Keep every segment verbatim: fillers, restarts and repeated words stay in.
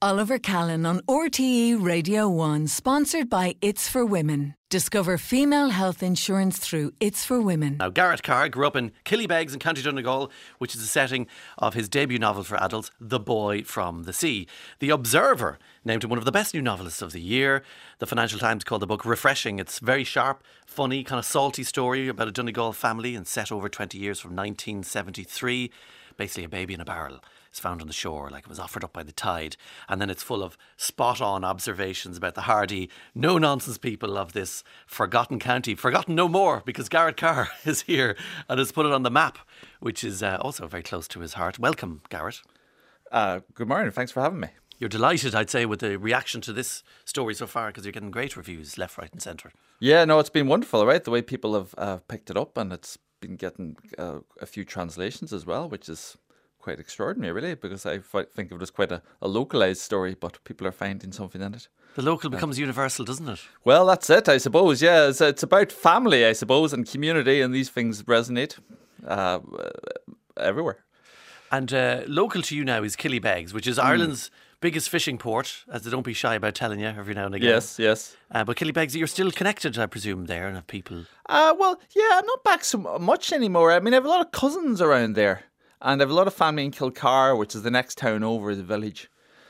Oliver Callan on R T E Radio one, sponsored by It's for Women. Discover female health insurance through It's for Women. Now, Garrett Carr grew up in Killybegs in County Donegal, which is the setting of his debut novel for adults, The Boy from the Sea. The Observer named him one of the best new novelists of the year. The Financial Times called the book refreshing. It's very sharp, funny, kind of salty story about a Donegal family and set over twenty years from nineteen seventy-three. Basically a baby in a barrel is found on the shore, like it was offered up by the tide. And then it's full of spot-on observations about the hardy, no-nonsense people of this forgotten county. Forgotten no more, because Garrett Carr is here and has put it on the map, which is uh, also very close to his heart. Welcome, Garrett. Uh, good morning. Thanks for having me. You're delighted, I'd say, with the reaction to this story so far, because you're getting great reviews left, right and centre. Yeah, no, it's been wonderful, right? The way people have uh, picked it up, and it's been getting uh, a few translations as well, which is quite extraordinary, really, because I f- think of it as quite a, a localised story, but people are finding something in it. The local becomes universal, doesn't it? Well, that's it, I suppose. Yeah, it's, it's about family, I suppose, and community, and these things resonate uh, everywhere. And uh, local to you now is Killybegs, which is mm. Ireland's biggest fishing port, as they don't be shy about telling you every now and again. Yes, yes. Uh, but Killybegs, you're still connected, I presume, there, and have people... Uh, well, yeah, I'm not back so much anymore. I mean, I have a lot of cousins around there. And I have a lot of family in Kilcar, which is the next town over, the village.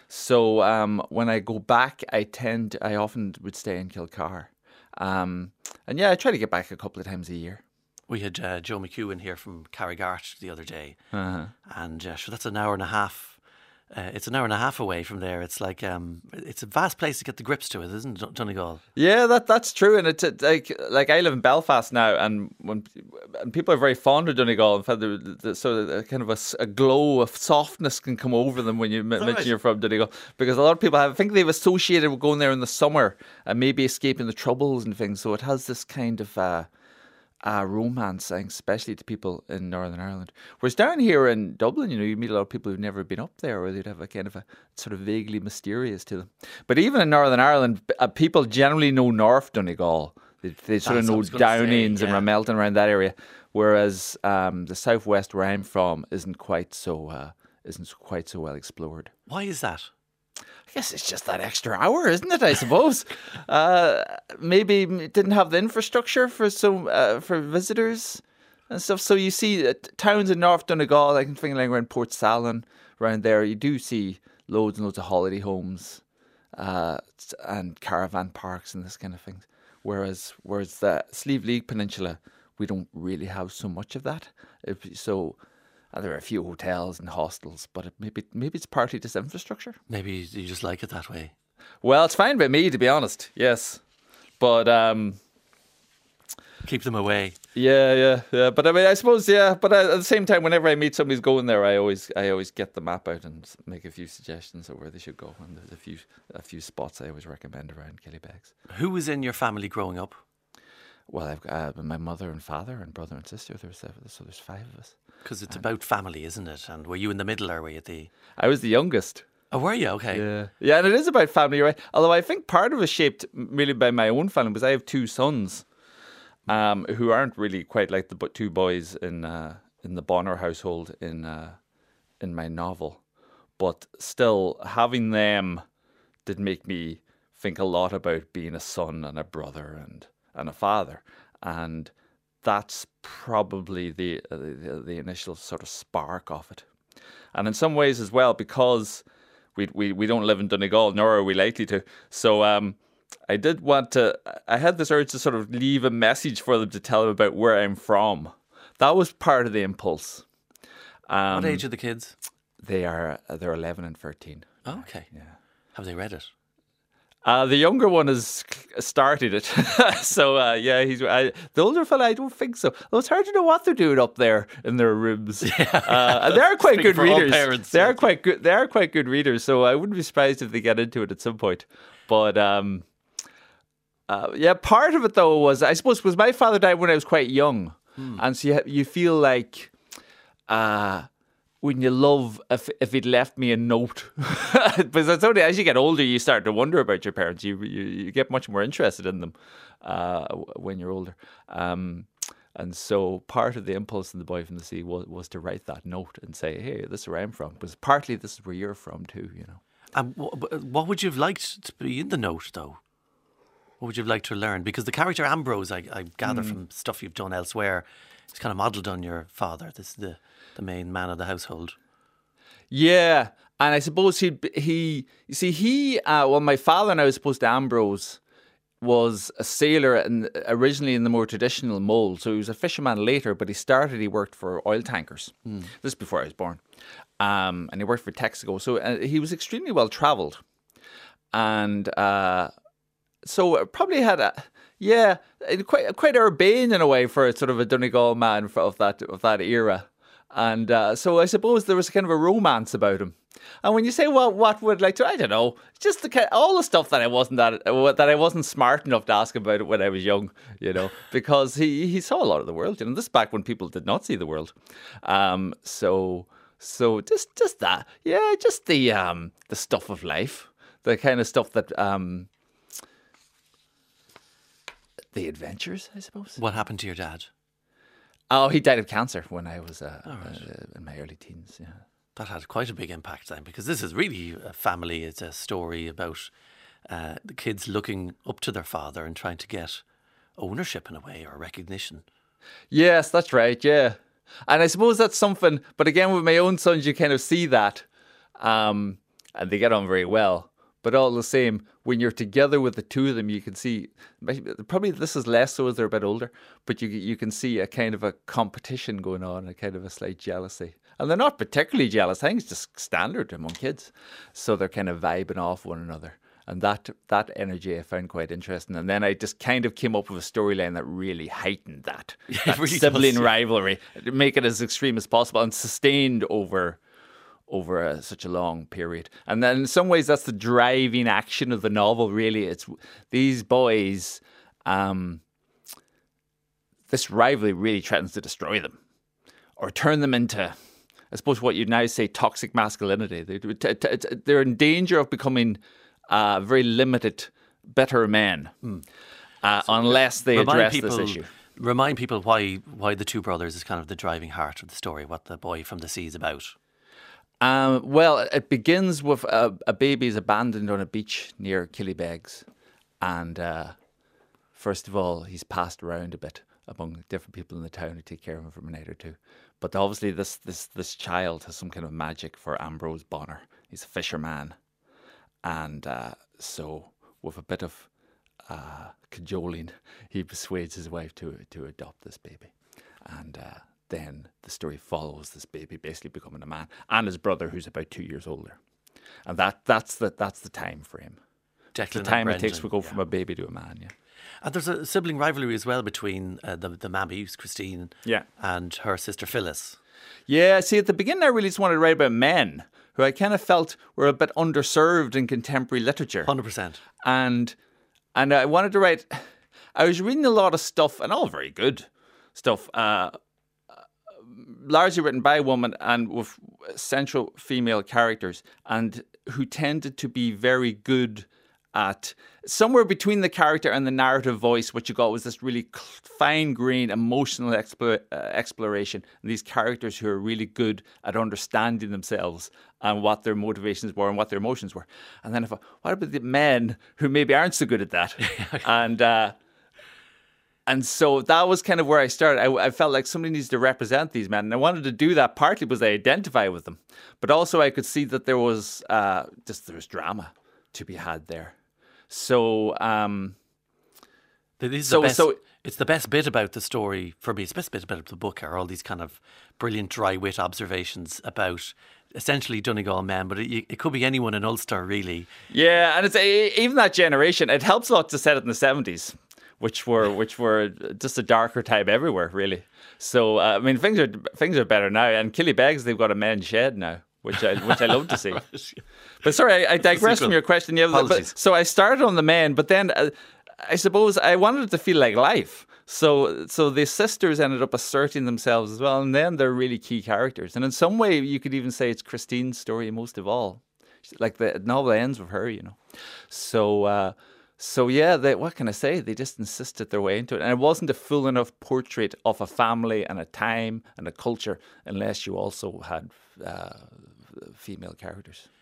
So um, when I go back, I tend, I often would stay in Kilcar. Um, and yeah, I try to get back a couple of times a year. We had uh, Joe McEwen here from Carrigart the other day. Uh-huh. And uh, sure, that's an hour and a half. Uh, it's an hour and a half away from there. It's like um, it's a vast place to get the grips to it, isn't it, Donegal? Yeah, that that's true. And it's like like I live in Belfast now, and when and people are very fond of Donegal. In fact, the, the, so a kind of a, a glow of softness can come over them when you m- mention right? you're from Donegal, because a lot of people have, I think they've associated with going there in the summer and maybe escaping the troubles and things. So it has this kind of uh, uh, romance, I think, especially to people in Northern Ireland. Whereas down here in Dublin, you know, you meet a lot of people who've never been up there, or they'd have a kind of a sort of vaguely mysterious to them. But even in Northern Ireland, uh, people generally know North Donegal. They, they sort That's of know Downings say, yeah. and Ramelton around that area, whereas um, the southwest where I'm from isn't quite so uh, isn't quite so well explored. Why is that? I guess it's just that extra hour, isn't it? I suppose. uh, maybe it didn't have the infrastructure for so uh, for visitors and stuff. So you see uh, towns in North Donegal, like in things like around Port Salin, around there, you do see loads and loads of holiday homes uh, and caravan parks and this kind of thing. Whereas, whereas the Slieve League Peninsula, we don't really have so much of that. If, so. Uh, there are a few hotels and hostels, but it, maybe maybe it's partly just infrastructure. Maybe you just like it that way. Well, it's fine by me, to be honest. Yes, but um, keep them away. Yeah, yeah, yeah. But I mean, I suppose, yeah. But at the same time, whenever I meet somebody who's going there, I always I always get the map out and make a few suggestions of where they should go. And there's a few a few spots I always recommend around Killybegs. Who was in your family growing up? Well, I've got uh, my mother and father and brother and sister. There's seven, so there's five of us. Because it's and about family, isn't it? And were you in the middle, or were you the... I was the youngest. Oh, were you? Okay. Yeah, yeah, and it is about family, right? Although I think part of it is shaped really by my own family, because I have two sons um, who aren't really quite like the two boys in uh, in the Bonner household in uh, in my novel. But still, having them did make me think a lot about being a son and a brother and, and a father. And that's probably the, uh, the the initial sort of spark of it. And in some ways as well, because we we, we don't live in Donegal, nor are we likely to. So um, I did want to, I had this urge to sort of leave a message for them to tell them about where I'm from. That was part of the impulse. Um, what age are the kids? They are, they're eleven and thirteen. Oh, okay. Yeah. Have they read it? Uh, the younger one has started it. so, uh, yeah, he's I, the older fella, I don't think so. Though it's hard to know what they're doing up there in their rooms. Yeah. Uh, and they are quite good readers. Parents, they yeah. are quite good. They are quite good readers. So I wouldn't be surprised if they get into it at some point. But um, uh, yeah, part of it though was, I suppose, was my father died when I was quite young, hmm. and so you you feel like. Uh, When you love, if if he'd left me a note, because it's only as you get older you start to wonder about your parents. You you, you get much more interested in them uh, when you're older, um, and so part of the impulse in The Boy from the Sea was was to write that note and say, "Hey, this is where I'm from." Because partly this is where you're from too, you know. And wh- what would you have liked to be in the note, though? What would you have liked to learn? Because the character Ambrose, I, I gather mm. from stuff you've done elsewhere, is kind of modelled on your father. This is the, the main man of the household. Yeah, and I suppose he he you see he uh, well, my father now, as opposed to Ambrose, was a sailor and originally in the more traditional mould. So he was a fisherman later, but he started, he worked for oil tankers. Mm. This is before I was born. Um, and he worked for Texaco. So uh, he was extremely well travelled. And uh, so probably had a, yeah, quite quite urbane in a way for sort of a Donegal man of that of that era. And uh, so I suppose there was kind of a romance about him. And when you say, well, what would I like to, I don't know, just the kind, all the stuff that I wasn't that that I wasn't smart enough to ask about it when I was young, you know, because he, he saw a lot of the world. You know, this is back when people did not see the world. Um, so so just just that, yeah, just the um the stuff of life, the kind of stuff that um the adventures, I suppose. What happened to your dad? Oh, he died of cancer when I was uh, right. uh, in my early teens, yeah. That had quite a big impact then, because this is really a family. It's a story about uh, the kids looking up to their father and trying to get ownership in a way, or recognition. Yes, that's right, yeah. And I suppose that's something, but again, with my own sons, you kind of see that, um, and they get on very well. But all the same, when you're together with the two of them, you can see, probably this is less so as they're a bit older, but you you can see a kind of a competition going on, a kind of a slight jealousy. And they're not particularly jealous. I think it's just standard among kids. So they're kind of vibing off one another. And that that energy I found quite interesting. And then I just kind of came up with a storyline that really heightened that, that really sibling does, yeah. rivalry, make it as extreme as possible and sustained over over a, such a long period. And then in some ways that's the driving action of the novel, really. It's these boys, um, this rivalry really threatens to destroy them or turn them into, I suppose what you'd now say, toxic masculinity. They, t- t- t- they're in danger of becoming uh, very limited, better men mm. uh, so unless they address people, this issue. Remind people why why the two brothers is kind of the driving heart of the story, what The Boy from the Sea is about. Um, well, it begins with a, a baby is abandoned on a beach near Killybegs. And uh, first of all, he's passed around a bit among different people in the town who take care of him for a night or two. But obviously this this this child has some kind of magic for Ambrose Bonner. He's a fisherman. And uh, so with a bit of uh, cajoling, he persuades his wife to to adopt this baby. And uh, then the story follows this baby basically becoming a man, and his brother, who's about two years older. And that that's the that's the time frame. Declan the time it takes to go yeah. from a baby to a man, yeah. And there's a sibling rivalry as well between uh, the the mammy, who's Christine, yeah. and her sister Phyllis. Yeah, see, at the beginning I really just wanted to write about men who I kind of felt were a bit underserved in contemporary literature. one hundred percent. And and I wanted to write, I was reading a lot of stuff, and all very good stuff, uh, largely written by a woman and with central female characters, and who tended to be very good at somewhere between the character and the narrative voice. What you got was this really fine-grained emotional explore, uh, exploration, and these characters who are really good at understanding themselves and what their motivations were and what their emotions were. And then I thought, what about the men who maybe aren't so good at that? and uh, and so that was kind of where I started. I, I felt like somebody needs to represent these men, and I wanted to do that partly because I identify with them, but also I could see that there was uh, just there was drama to be had there. So, um, this is so, the best, so it's the best bit about the story for me. It's the best bit about the book are all these kind of brilliant dry wit observations about essentially Donegal men, but it, it could be anyone in Ulster, really. Yeah, and it's even that generation. It helps a lot to set it in the seventies, which were which were just a darker time everywhere, really. So, uh, I mean, things are things are better now. And Killybegs, they've got a men's shed now, which I which I love to see. But sorry, I, I digress from your question. Yeah, but, so I started on the men, but then uh, I suppose I wanted it to feel like life. So so the sisters ended up asserting themselves as well, and then they're really key characters. And in some way, you could even say it's Christine's story most of all. Like the novel ends with her, you know. So uh, so yeah, they, what can I say? They just insisted their way into it, and it wasn't a full enough portrait of a family and a time and a culture unless you also had Uh, female characters.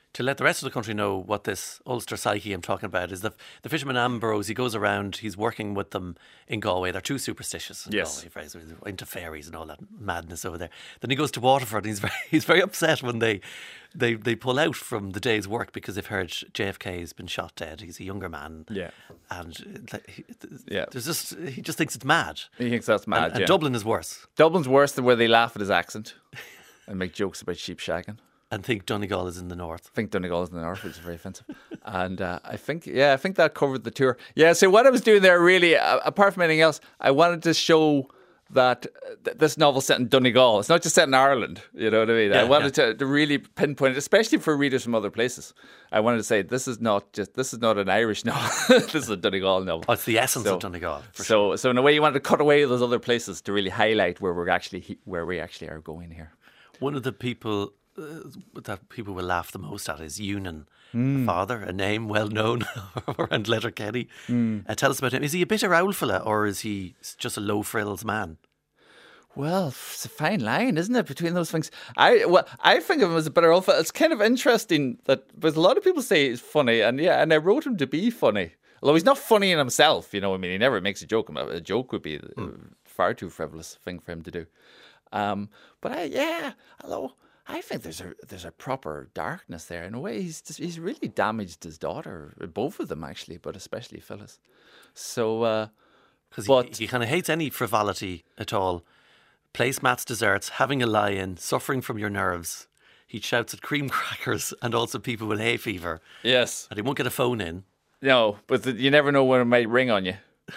To let the rest of the country know what this Ulster psyche I'm talking about is, the the fisherman Ambrose. He goes around, he's working with them in Galway. They're too superstitious in Yes. Galway, very into fairies and all that madness over there. Then he goes to Waterford, and he's very he's very upset when they they they pull out from the day's work because they've heard J F K has been shot dead. He's a younger man, Yeah. and uh, he, Yeah. there's just he just thinks it's mad. He thinks that's mad. And, and yeah. Dublin is worse, Dublin's worse than where they laugh at his accent and make jokes about sheep shagging. and think Donegal is in the north. I think Donegal is in the north, which is very offensive. And uh, I think, yeah, I think that covered the tour. Yeah, so what I was doing there really, uh, apart from anything else, I wanted to show that uh, th- this novel's set in Donegal. It's not just set in Ireland, you know what I mean? Yeah, I wanted yeah. to, to really pinpoint it, especially for readers from other places. I wanted to say, this is not just, this is not an Irish novel. This is a Donegal novel. Oh, it's the essence So- of Donegal. For So, sure. so in a way, you wanted to cut away those other places to really highlight where we're actually, he- where we actually are going here. One of the people uh, that people will laugh the most at is Ewan, Hmm. the father, a name well known around Letterkenny. Uh, tell us about him. Is he a bitter owl fella, or is he just a low frills man? Well, it's a fine line, isn't it, between those things? I well, I think of him as a better alpha. It's kind of interesting that, because a lot of people say he's funny, and yeah, and I wrote him to be funny. Although he's not funny in himself, you know. I mean, he never makes a joke. A joke would be a far too frivolous thing for him to do. Um, but I, yeah, although I think there's a there's a proper darkness there. In a way, he's just, he's really damaged his daughter, both of them actually, but especially Phyllis. So, uh, Because But- he, he kind of hates any frivolity at all. Placemats desserts, having a lie-in, suffering from your nerves. He shouts at cream crackers and also people with hay fever. yes, And he won't get a phone in. no, but the, you never know when it might ring on you.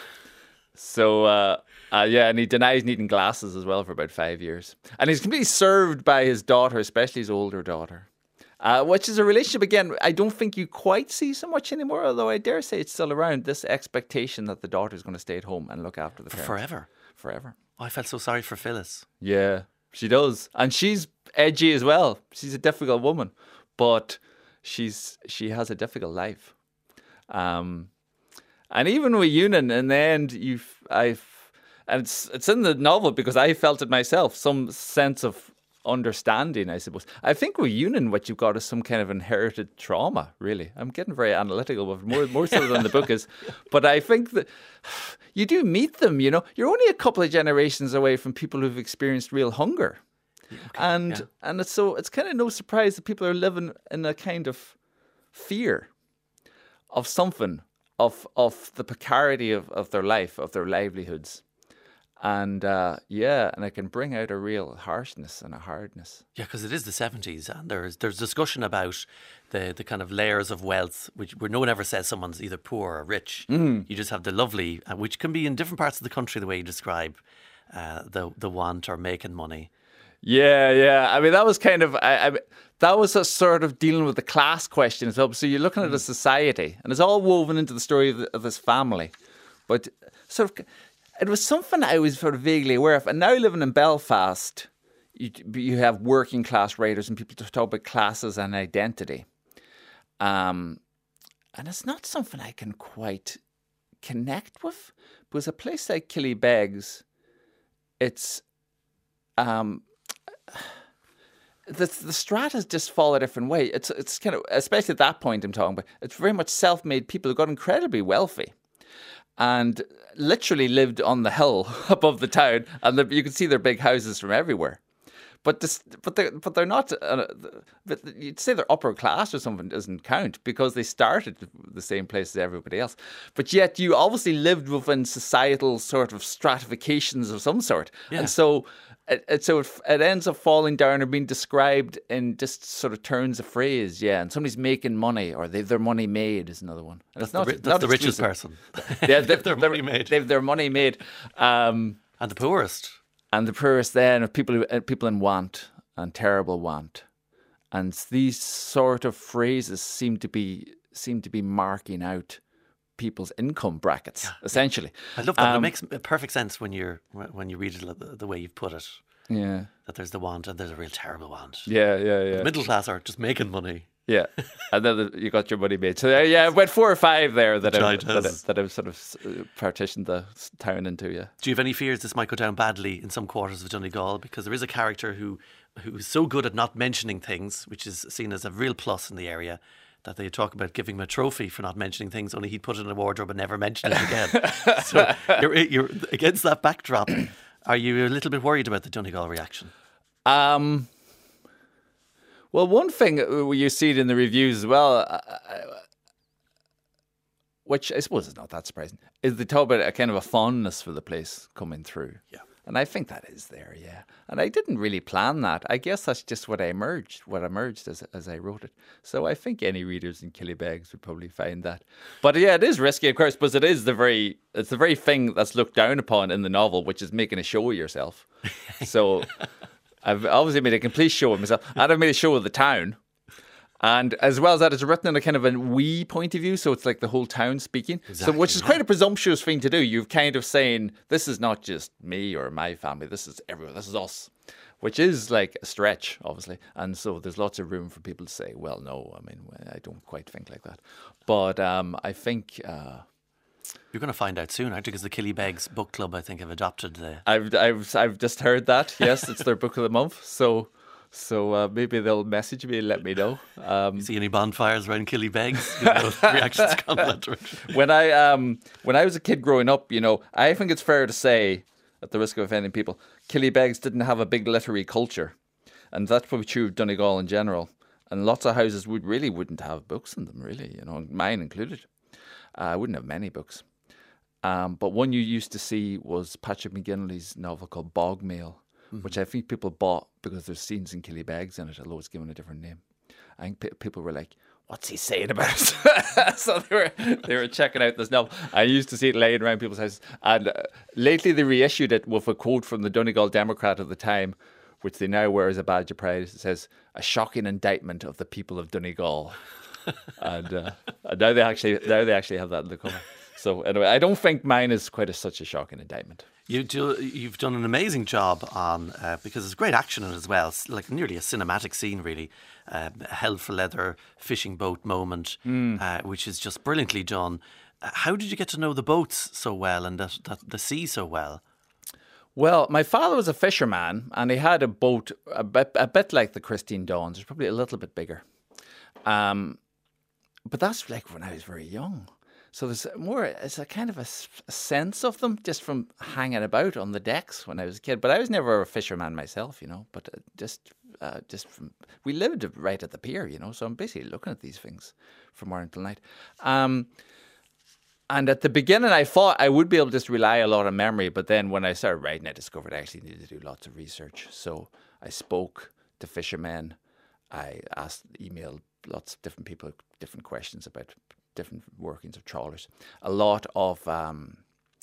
So, uh, uh, yeah, and he denies needing glasses as well for about five years. And he's completely served by his daughter, especially his older daughter, uh, which is a relationship, again, I don't think you quite see so much anymore, although I dare say it's still around, this expectation that the daughter's going to stay at home and look after the For parents. forever. Forever. Oh, I felt so sorry for Phyllis. Yeah, she does. And she's edgy as well. She's a difficult woman, but she's she has a difficult life. Um, and even with Ewan, in the end, you've I've and it's it's in the novel because I felt it myself. Some sense of understanding, I suppose. I think with Ewan, what you've got is some kind of inherited trauma. Really, I'm getting very analytical, but more more so than the book is. But I think that you do meet them. You know, you're only a couple of generations away from people who've experienced real hunger. And yeah. and it's so it's kind of no surprise that people are living in a kind of fear of something, of of the precarity of, of their life, of their livelihoods. And uh, yeah, and it can bring out a real harshness and a hardness. Yeah, because it is the seventies, and there's there's discussion about the, the kind of layers of wealth, which where no one ever says someone's either poor or rich. Mm. You just have the lovely, uh, which can be in different parts of the country, the way you describe uh, the the want or making money. Yeah, yeah. I mean, that was kind of, I, I, that was a sort of dealing with the class question as well. So you're looking at a society, and it's all woven into the story of, the, of this family. But sort of, it was something I was sort of vaguely aware of. And now living in Belfast, you, you have working class writers and people talk about classes and identity. Um, and it's not something I can quite connect with. Because a place like Killybegs, it's... Um, the the stratas just fall a different way. It's it's kind of, especially at that point I'm talking about, it's very much self-made people who got incredibly wealthy and literally lived on the hill above the town, and the, you could see their big houses from everywhere. But this, but they but they're not. Uh, but you'd say they're upper class or something doesn't count because they started the same place as everybody else. But yet you obviously lived within societal sort of stratifications of some sort, Yeah. and so it, it so it, it ends up falling down or being described in just sort of turns of phrase. Yeah, and somebody's making money or they've their money made is another one. And That's it's not the, ri- that's not the richest exclusive. person. Yeah, they, their money made. They've their money made. Um, And the poorest. and the poorest then are people who, uh, people in want and terrible want, and these sort of phrases seem to be seem to be marking out people's income brackets essentially. I love that. Um, it makes perfect sense when you're when you read it the, the way you've put it. Yeah, That there's the want and there's a real terrible want. yeah, yeah, yeah, The middle class are just making money. yeah. And then the, you got your money made. So uh, yeah, I've went four or five there that I've, Giant that, I, houses. that I've sort of uh, partitioned the town into. Yeah. Do you have any fears this might go down badly in some quarters of Donegal? Because there is a character who who's so good at not mentioning things, which is seen as a real plus in the area, that they talk about giving him a trophy for not mentioning things, only he'd put it in a wardrobe and never mention it again. So you're, you're against that backdrop. Are you a little bit worried about the Donegal reaction? Um. Well, one thing you see it in the reviews as well, uh, which I suppose is not that surprising, is they talk about a kind of a fondness for the place coming through. Yeah. And I think that is there, yeah. And I didn't really plan that. I guess that's just what I emerged, what emerged as as I wrote it. So I think any readers in Killybegs would probably find that. But yeah, it is risky, of course, but it is the very it's the very thing that's looked down upon in the novel, which is making a show of yourself. So I've obviously made a complete show of myself, and I've made a show of the town. And as well as that, it's written in a kind of a we point of view, so it's like the whole town speaking. Exactly, so, which is yeah. quite a presumptuous thing to do. You're kind of saying, this is not just me or my family, this is everyone, this is us. Which is like a stretch, obviously. And so there's lots of room for people to say, well, no, I mean, I don't quite think like that. But um, I think... Uh, You're going to find out soon, aren't you? Because the Killybegs Book Club, I think, have adopted the... I've, I've, I've just heard that, yes, it's their book of the month, so... So uh, maybe they'll message me and let me know. Um, See any bonfires around Killybegs? You know, reactions come that direction. when I um when I was a kid growing up, you know, I think it's fair to say, at the risk of offending people, Killybegs didn't have a big literary culture, and that's probably true of Donegal in general. And lots of houses would really wouldn't have books in them, really. You know, mine included. I uh, wouldn't have many books. Um, but one you used to see was Patrick McGinley's novel called Bogmail, which I think people bought because there's scenes in Killybegs in it, although it's given a different name. I think pe- people were like, what's he saying about it? So they were they were checking out this novel. I used to see it laying around people's houses. And uh, lately they reissued it with a quote from the Donegal Democrat of the time, which they now wear as a badge of pride. It says, a shocking indictment of the people of Donegal. and, uh, and now they actually now they actually have that in the cover. So anyway, I don't think mine is quite a, such a shocking indictment. You do, you've done an amazing job on, uh, because there's great action in it as well. It's like nearly a cinematic scene, really. Uh, a hell for leather fishing boat moment, mm. uh, which is just brilliantly done. Uh, how did you get to know the boats so well and the, the, the sea so well? Well, my father was a fisherman, and he had a boat a bit, a bit like the Christine Dawns. It's probably a little bit bigger. Um, but that's like when I was very young. So there's more, it's a kind of a, a sense of them just from hanging about on the decks when I was a kid. But I was never a fisherman myself, you know, but just uh, just from, we lived right at the pier, you know, so I'm basically looking at these things from morning till night. Um, and at the beginning, I thought I would be able to just rely a lot on memory. But then when I started writing, I discovered I actually needed to do lots of research. So I spoke to fishermen. I asked, emailed lots of different people, different questions about different workings of trawlers. A lot of um,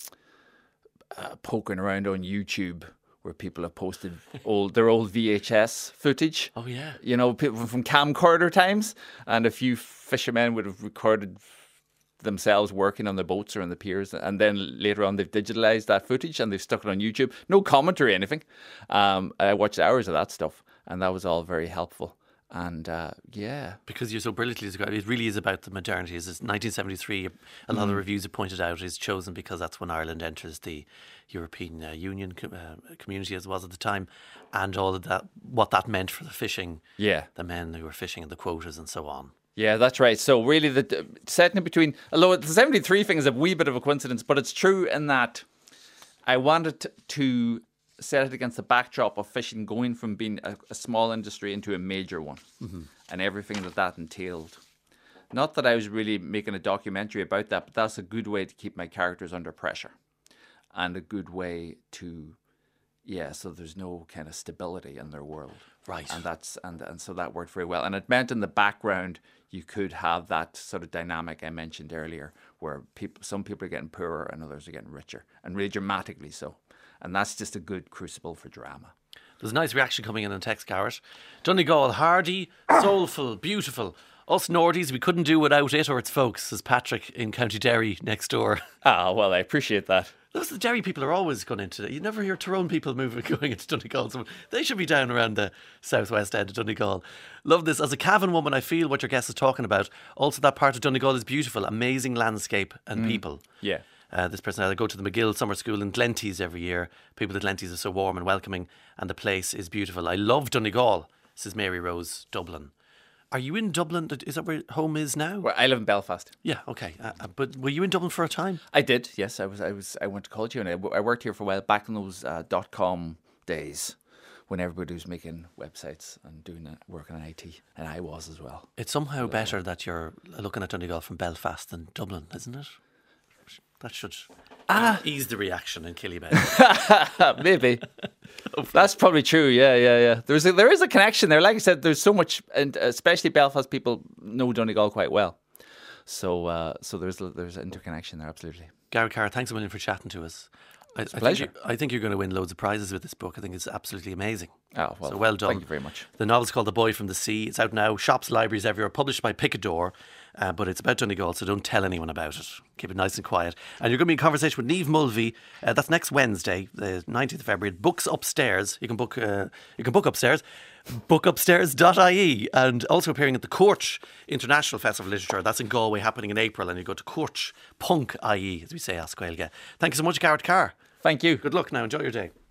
uh, poking around on YouTube where people have posted old their old V H S footage. Oh, yeah. You know, people from camcorder times. And a few fishermen would have recorded themselves working on the boats or on the piers. And then later on, they've digitalized that footage and they've stuck it on YouTube. No commentary or anything. Um, I watched hours of that stuff. And that was all very helpful. And uh, yeah, because you're so brilliantly described, it really is about the modernity. It's nineteen seventy-three. A lot mm. of the reviews have pointed out is chosen because that's when Ireland enters the European uh, Union com- uh, community, as it was at the time, and all of that, what that meant for the fishing. Yeah, the men who were fishing and the quotas and so on. Yeah, that's right. So really, the setting it between, although the seventy-three thing is a wee bit of a coincidence, but it's true in that I wanted to. to set it against the backdrop of fishing going from being a, a small industry into a major one, mm-hmm. and everything that that entailed. Not that I was really making a documentary about that, but that's a good way to keep my characters under pressure, and a good way to, yeah, so there's no kind of stability in their world. Right. And that's and, and so that worked very well. And it meant in the background you could have that sort of dynamic I mentioned earlier, where people, some people are getting poorer and others are getting richer, and really dramatically so. And that's just a good crucible for drama. There's a nice reaction coming in on text, Garrett. Donegal, hardy, soulful, beautiful. Us Nordies, we couldn't do without it or its folks, says Patrick in County Derry next door. Ah, well, I appreciate that. Those the Derry people are always going into it. You never hear Tyrone people moving going into Donegal. So they should be down around the southwest end of Donegal. Love this. As a Cavan woman, I feel what your guest is talking about. Also, that part of Donegal is beautiful, amazing landscape and mm. people. Yeah. Uh, this person said, I go to the McGill Summer School in Glentees every year. People at Glentees are so warm and welcoming, and the place is beautiful. I love Donegal, says Mary Rose, Dublin. Are you in Dublin? Is that where home is now? Well, I live in Belfast. Yeah, okay. Uh, uh, but were you in Dublin for a time? I did, yes. I was. I was. I went to college here, and I, w- I worked here for a while back in those uh, dot com days when everybody was making websites and doing uh, working on I T, and I was as well. It's somehow better that you're looking at Donegal from Belfast than Dublin, isn't it? That should ah. ease the reaction in Killybegs. Maybe. That's probably true. Yeah, yeah, yeah. There's a, there is a connection there. Like I said, there's so much, and especially Belfast people know Donegal quite well. So, uh, so there's there's an interconnection there. Absolutely. Garrett Carr, thanks a million for chatting to us. I, It's a I pleasure. Think you, I think you're going to win loads of prizes with this book. I think it's absolutely amazing. Oh, well, so well done. Thank you very much. The novel's called The Boy from the Sea. It's out now, shops, libraries everywhere, published by Picador, uh, but it's about Donegal, so don't tell anyone about it. Keep it nice and quiet. And you're going to be in conversation with Niamh Mulvey. Uh, that's next Wednesday, the nineteenth of February. Books Upstairs. You can book. Uh, you can book upstairs. book upstairs dot I E, and also appearing at the Courch International Festival of Literature. That's in Galway, happening in April, and you go to Courch Punk I E, as we say, Asquailga. Thank you so much, Garrett Carr. Thank you. Good luck now. Enjoy your day.